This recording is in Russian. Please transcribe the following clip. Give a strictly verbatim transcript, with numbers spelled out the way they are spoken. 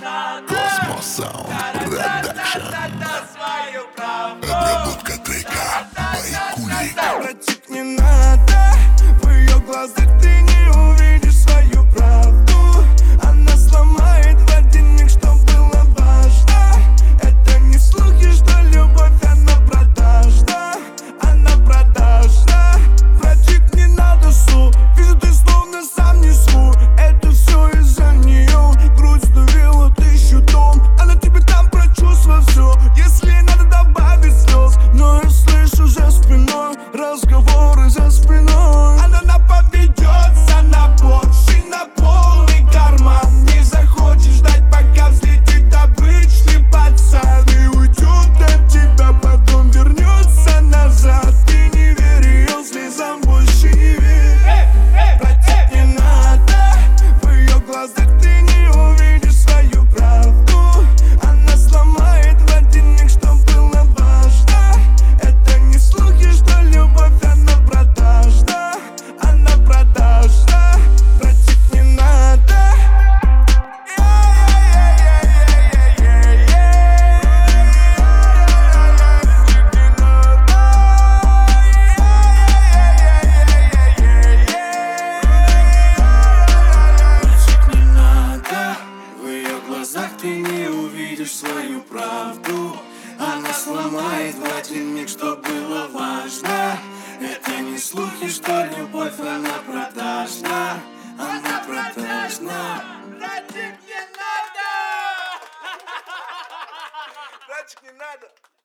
Космос Саунд Продакшн. Обработка трека Байкулик. Братик, не надо, в ее глазах ты не увидишь свою правду. Она сломает в один миг, что было важно. Это не слухи, что любовь, она продажна. Она продажна. Братик, не надо су, вижу, ты словно сам не свой. Это все из-за нее. Грудь сдавила тысячу тонн. Она тебе там прочувствует все. Если надо добавить слез, но я слышу за спиной разговоры за спиной. Она поведется на Порше, на полный карман. Не захочешь ждать, пока взлетит обычный пацан. И уйдет от тебя, потом вернется назад. Ты не верь ее слезам, больше не верь. Братик, не надо, в ее глазах ты не увидишь свою правду. Она сломает в один миг, что было важно. Это не слухи, что любовь, она продажна. Она продажна. Братик, не надо. В ее глазах ты не увидишь свою правду. Она сломает в один миг, что было важно. Это не слухи, что любовь, она продажна. Она продажна. Братик, не надо! Братик, не надо!